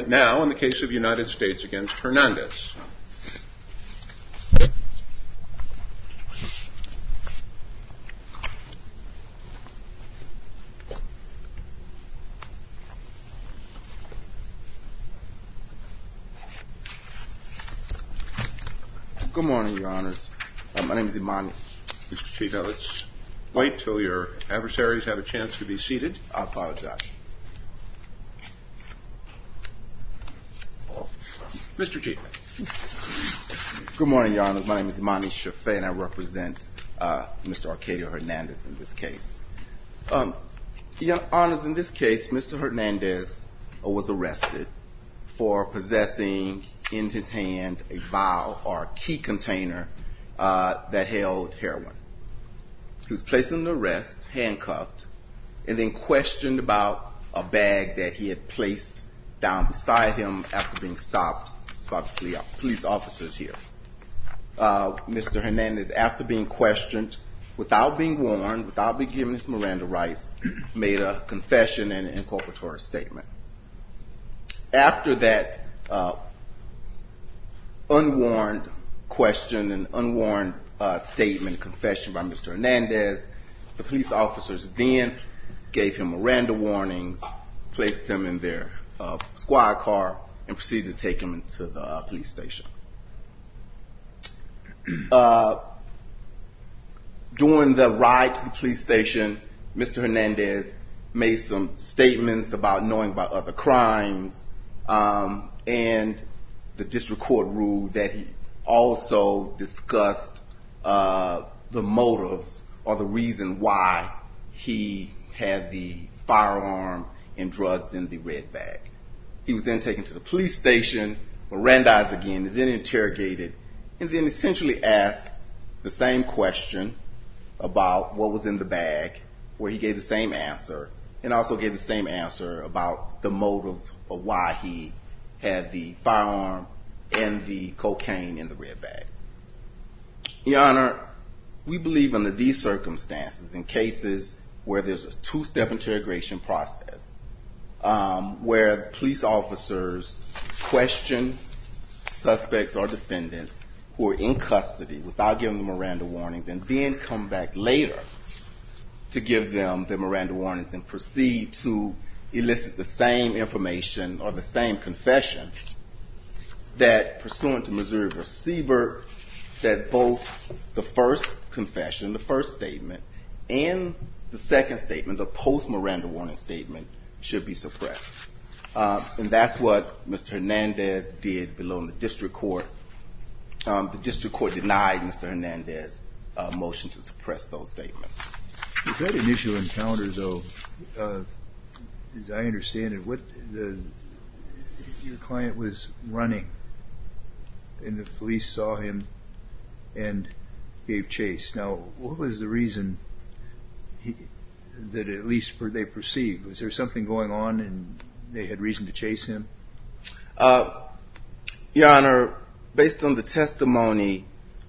Now, in the case of United States against Hernandez. Good morning, Your Honors. My name is Imani. Mr. Chief, now let's wait till your adversaries have a chance to be seated. I apologize. Mr. Chief. Good morning, Your Honors. My name is Imani Shafay, and I represent Mr. Arcadio Hernandez in this case. Your Honors, in this case, Mr. Hernandez was arrested for possessing in his hand a vial or key container that held heroin. He was placed under arrest, handcuffed, and then questioned about a bag that he had placed down beside him after being stopped by the police officers here. Mr. Hernandez, after being questioned, without being warned, without being given his Miranda rights, made a confession and an inculpatory statement. After that unwarned question and unwarned statement, confession by Mr. Hernandez, the police officers then gave him Miranda warnings, placed him in their squad car, and proceeded to take him into the police station. During the ride to the police station, Mr. Hernandez made some statements about knowing about other crimes, and the district court ruled that he also discussed the motives or the reason why he had the firearm and drugs in the red bag. He was then taken to the police station, Mirandized again, and then interrogated, and then essentially asked the same question about what was in the bag, where he gave the same answer, and also gave the same answer about the motives of why he had the firearm and the cocaine in the red bag. Your Honor, we believe under these circumstances, in cases where there's a two-step interrogation process, where police officers question suspects or defendants who are in custody without giving them Miranda warnings, and then come back later to give them the Miranda warnings and proceed to elicit the same information or the same confession, that pursuant to Missouri v. Siebert, that both the first confession, the first statement, and the second statement, the post-Miranda warning statement, should be suppressed. And that's what Mr. Hernandez did below in the district court. The district court denied Mr. Hernandez's motion to suppress those statements. Was that initial encounter, though, as I understand it, your client was running, and the police saw him and gave chase. Now, what was the reason that at least they perceived? Was there something going on and they had reason to chase him? Your Honor, based on the testimony,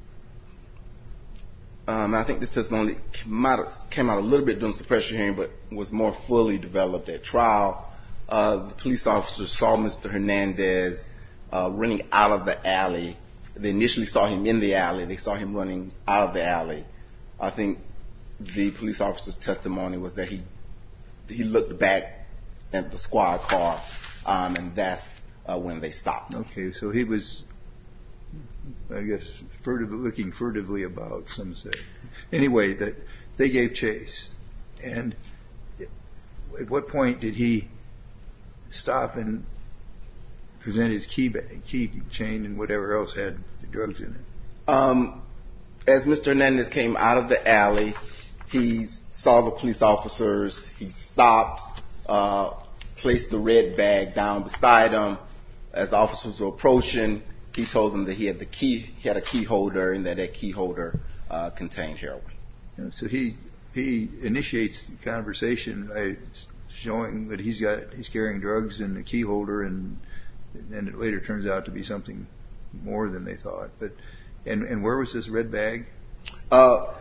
I think this testimony came out a little bit during the suppression hearing, but was more fully developed at trial. The police officers saw Mr. Hernandez running out of the alley. They initially saw him in the alley. They saw him running out of the alley. I think the police officer's testimony was that he looked back at the squad car, and that's when they stopped him. Okay, so he was, I guess, looking furtively about, some say. Anyway, that they gave chase. And at what point did he stop and present his key chain and whatever else had the drugs in it? As Mr. Hernandez came out of the alley, he saw the police officers. He stopped, placed the red bag down beside him. As the officers were approaching, he told them that he had a key holder, and that key holder contained heroin. So he initiates the conversation by showing that he's carrying drugs in the key holder, and then it later turns out to be something more than they thought. But and where was this red bag?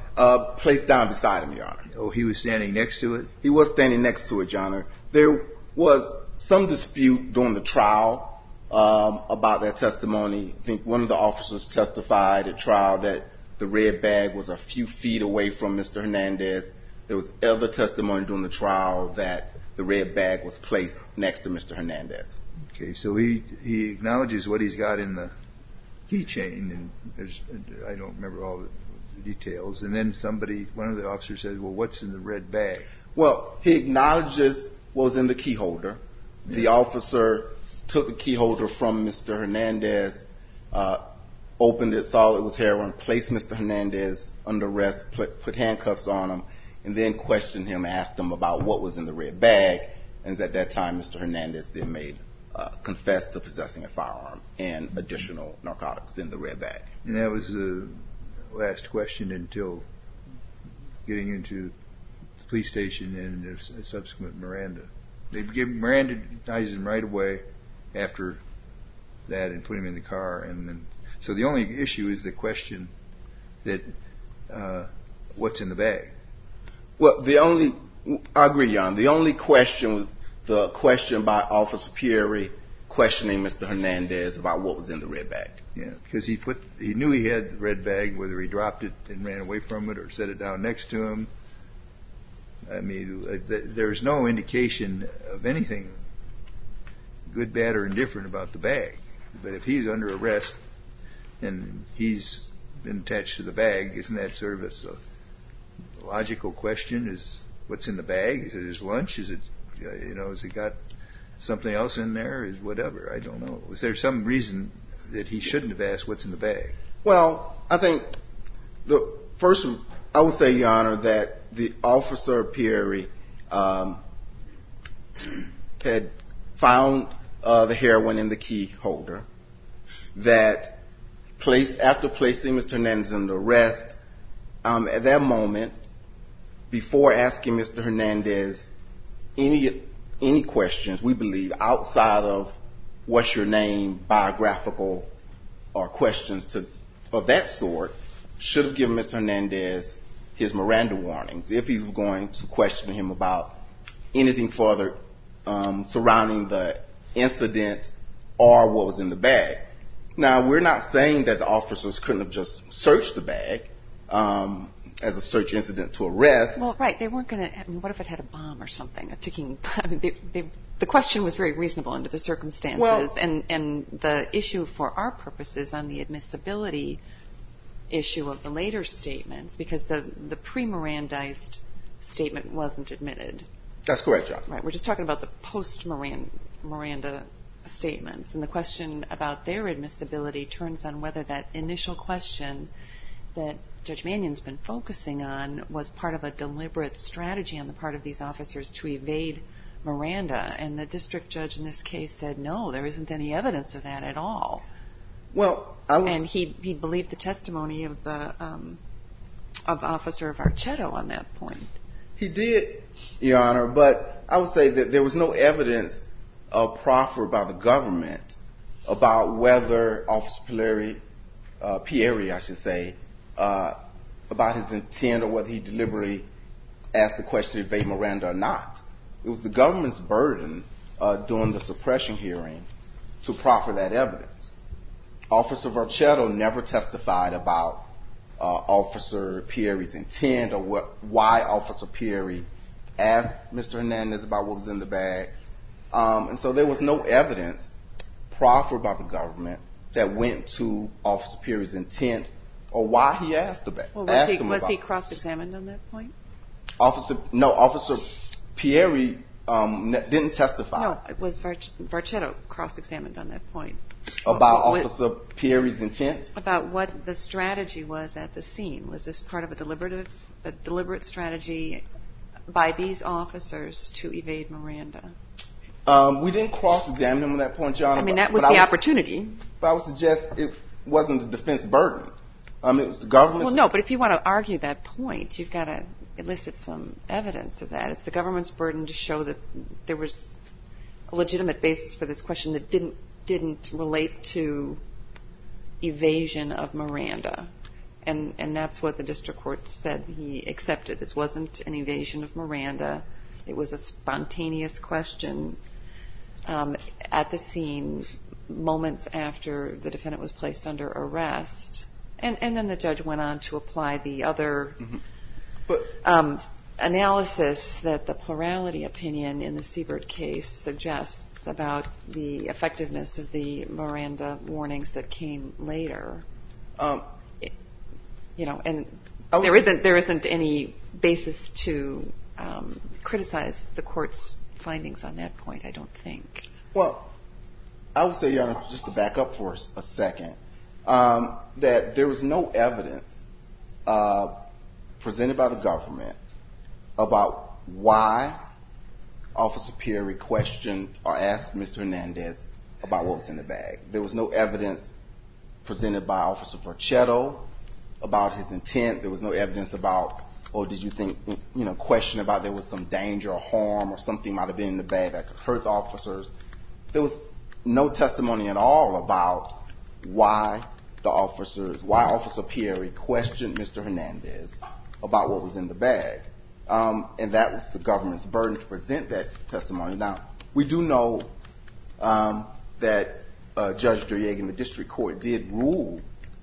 Placed down beside him, Your Honor. Oh, he was standing next to it? He was standing next to it, Your Honor. There was some dispute during the trial about that testimony. I think one of the officers testified at trial that the red bag was a few feet away from Mr. Hernandez. There was other testimony during the trial that the red bag was placed next to Mr. Hernandez. Okay, so he acknowledges what he's got in the keychain, and I don't remember all the details. And then one of the officers says, "Well, what's in the red bag?" Well, he acknowledges what was in the key holder. Yeah. The officer took the key holder from Mr. Hernandez, opened it, saw it was heroin, placed Mr. Hernandez under arrest, put handcuffs on him, and then questioned him, asked him about what was in the red bag. And at that time, Mr. Hernandez then confessed to possessing a firearm and additional narcotics in the red bag. And that was the last question until getting into the police station and a subsequent Miranda. They Mirandized him right away after that and put him in the car. And then, so the only issue is the question that what's in the bag. Well, I agree, Jan. The only question was the question by Officer Pieri questioning Mr. Hernandez about what was in the red bag. Yeah, because he knew he had the red bag, whether he dropped it and ran away from it or set it down next to him. I mean, there's no indication of anything good, bad, or indifferent about the bag. But if he's under arrest and he's been attached to the bag, isn't that sort of a logical question? Is what's in the bag? Is it his lunch? Is it, has it got something else in there? Is whatever? I don't know. Was there some reason that he shouldn't have asked what's in the bag? Well, I think I would say, Your Honor, that the Officer Pieri had found the heroin in the key holder, that after placing Mr. Hernandez under arrest, at that moment, before asking Mr. Hernandez any questions, we believe, outside of what's your name, biographical, or questions of that sort, should have given Mr. Hernandez his Miranda warnings if he was going to question him about anything further surrounding the incident or what was in the bag. Now, we're not saying that the officers couldn't have just searched the bag as a search incident to arrest. Well, right. They weren't going to. I mean, what if it had a bomb or something, a ticking? I mean, the question was very reasonable under the circumstances, well, and the issue for our purposes on the admissibility issue of the later statements, because the pre-Mirandized statement wasn't admitted. That's correct, John. Right. We're just talking about the post-Miranda statements, and the question about their admissibility turns on whether that initial question that Judge Mannion's been focusing on was part of a deliberate strategy on the part of these officers to evade Miranda, and the district judge in this case said, no, there isn't any evidence of that at all. Well, and he believed the testimony of the of Officer Varchetto on that point. He did, Your Honor, but I would say that there was no evidence proffered by the government about whether Officer Pieri, about his intent or whether he deliberately asked the question to evade Miranda or not. It was the government's burden during the suppression hearing to proffer that evidence. Officer Varchetto never testified about Officer Pieri's intent or why Officer Pieri asked Mr. Hernandez about what was in the bag. And so there was no evidence proffered by the government that went to Officer Pieri's intent or why he asked the bag. Well, was he cross-examined on that point? Officer Pieri didn't testify. No, it was Varchetto cross-examined on that point. About Officer Pieri's intent? About what the strategy was at the scene. Was this part of a deliberate strategy by these officers to evade Miranda? We didn't cross-examine him on that point, John. I mean, that was the opportunity. But I would suggest it wasn't the defense burden. It was the government's... Well, no, but if you want to argue that point, you've got to elicit some evidence of that. It's the government's burden to show that there was a legitimate basis for this question that didn't relate to evasion of Miranda. And that's what the district court said he accepted. This wasn't an evasion of Miranda. it was a spontaneous question at the scene moments after the defendant was placed under arrest. And then the judge went on to apply the other analysis that the plurality opinion in the Siebert case suggests about the effectiveness of the Miranda warnings that came later. And there isn't any basis to criticize the court's findings on that point, I don't think. Well, I would say, Your Honor, just to back up for a second, that there was no evidence presented by the government about why Officer Pieri questioned or asked Mr. Hernandez about what was in the bag. There was no evidence presented by Officer Vorchetto about his intent. There was no evidence about, did you think, question about there was some danger or harm or something might have been in the bag that could hurt the officers. There was no testimony at all about why Officer Pieri questioned Mr. Hernandez about what was in the bag. And that was the government's burden to present that testimony. Now, we do know that Judge Durieg in the district court did rule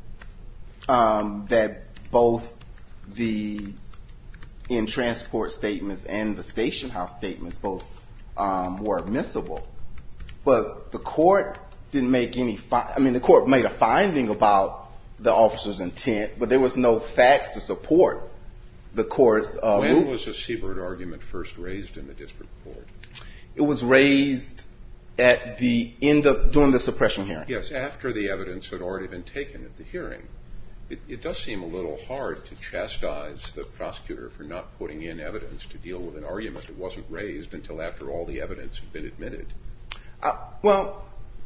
that both the in-transport statements and the station house statements both were admissible. But the court didn't make the court made a finding about the officer's intent, but there was no facts to support the court's When was the Siebert argument first raised in the district court? It was raised at the end during the suppression hearing. Yes, after the evidence had already been taken at the hearing. It does seem a little hard to chastise the prosecutor for not putting in evidence to deal with an argument that wasn't raised until after all the evidence had been admitted. Well,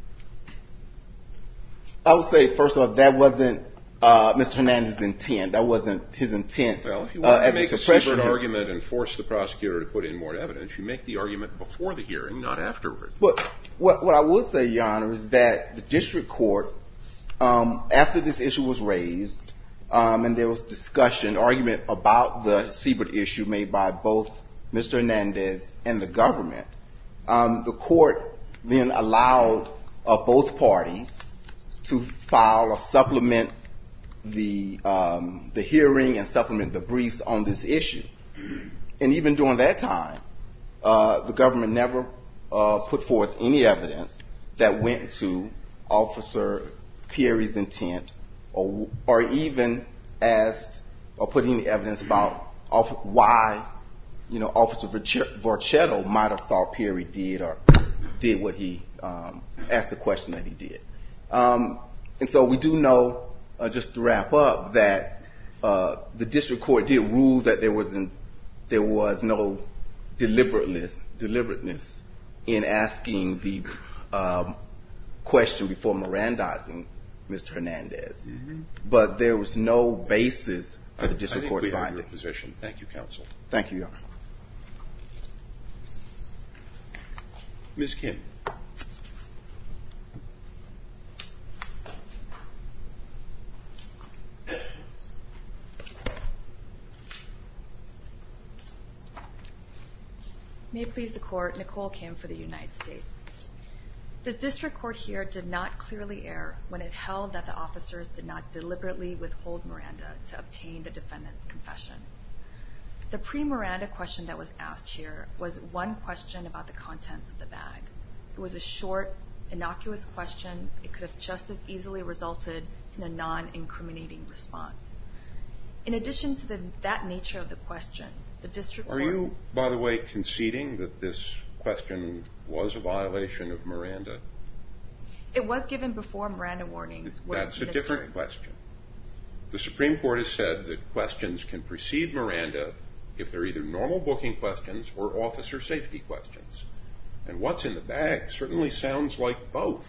I would say, first of all, that wasn't Mr. Hernandez's intent. That wasn't his intent. Well, if you want to make a Siebert argument and force the prosecutor to put in more evidence, you make the argument before the hearing, not afterward. But what I would say, Your Honor, is that the district court, after this issue was raised, and there was argument about the Siebert issue made by both Mr. Hernandez and the government, the court then allowed both parties to file or supplement the hearing and supplement the briefs on this issue. And even during that time, the government never put forth any evidence that went to Officer Pieri's intent or even asked or put any evidence about why Officer Vorchetto might have thought Pieri did or did what he asked the question that he did. And so we do know, just to wrap up, that the district court did rule that there was no deliberateness in asking the question before Mirandizing Mr. Hernandez. Mm-hmm. But there was no basis for the district court's finding. I think we have your position. Thank you, counsel. Thank you, Your Honor. Ms. Kim. May it please the Court, Nicole Kim for the United States. The district court here did not clearly err when it held that the officers did not deliberately withhold Miranda to obtain the defendant's confession. The pre-Miranda question that was asked here was one question about the contents of the bag. It was a short, innocuous question. It could have just as easily resulted in a non-incriminating response. In addition to that nature of the question, the district court... Are you, by the way, conceding that this question was a violation of Miranda? It was given before Miranda warnings were administered. That's a different question. The Supreme Court has said that questions can precede Miranda if they're either normal booking questions or officer safety questions. And what's in the bag certainly sounds like both.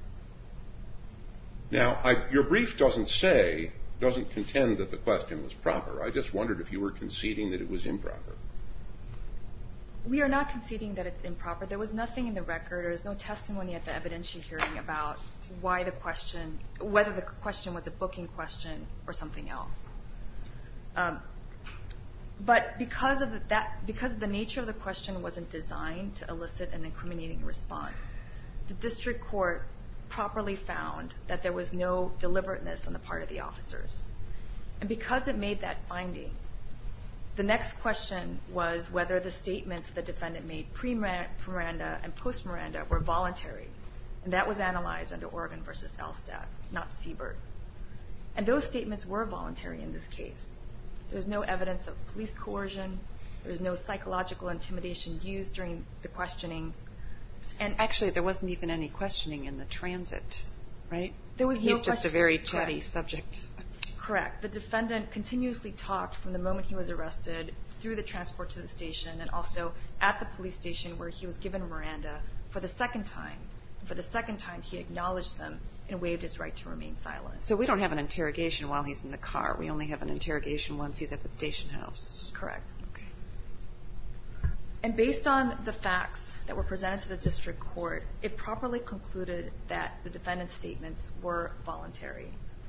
Now, your brief doesn't contend that the question was proper. I just wondered if you were conceding that it was improper. We are not conceding that it's improper. There was nothing in the record. There was no testimony at the evidentiary hearing about whether the question was a booking question or something else. But because of the nature of the question wasn't designed to elicit an incriminating response, the district court properly found that there was no deliberateness on the part of the officers. And because it made that finding, the next question was whether the statements the defendant made pre-Miranda and post-Miranda were voluntary. And that was analyzed under Oregon v. Elstad, not Siebert. And those statements were voluntary in this case. There was no evidence of police coercion. There was no psychological intimidation used during the questionings. And actually, there wasn't even any questioning in the transit, right? There was no He's just a very chatty Correct. subject. Correct. The defendant continuously talked from the moment he was arrested through the transport to the station and also at the police station where he was given Miranda for the second time. For the second time, he acknowledged them and waived his right to remain silent. So we don't have an interrogation while he's in the car. We only have an interrogation once he's at the station house. Correct. Okay. And based on the facts that were presented to the district court, it properly concluded that the defendant's statements were voluntary.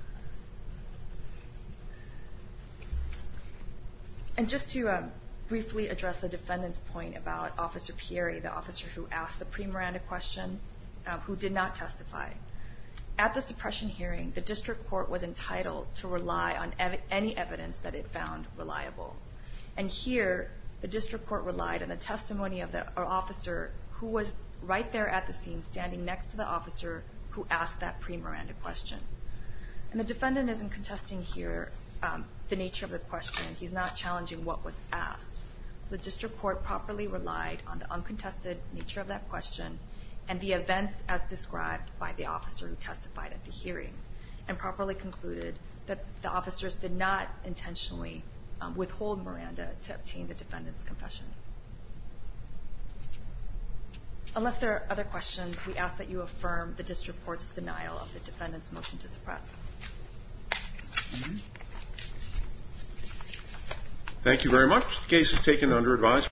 And just to briefly address the defendant's point about Officer Pieri, the officer who asked the pre-Miranda question, who did not testify. At the suppression hearing, the district court was entitled to rely on any evidence that it found reliable. And here, the district court relied on the testimony of the officer who was right there at the scene, standing next to the officer who asked that pre-Miranda question. And the defendant isn't contesting here the nature of the question. He's not challenging what was asked. So the district court properly relied on the uncontested nature of that question and the events as described by the officer who testified at the hearing, and properly concluded that the officers did not intentionally withhold Miranda to obtain the defendant's confession. Unless there are other questions, we ask that you affirm the district court's denial of the defendant's motion to suppress. Thank you very much. The case is taken under advisement.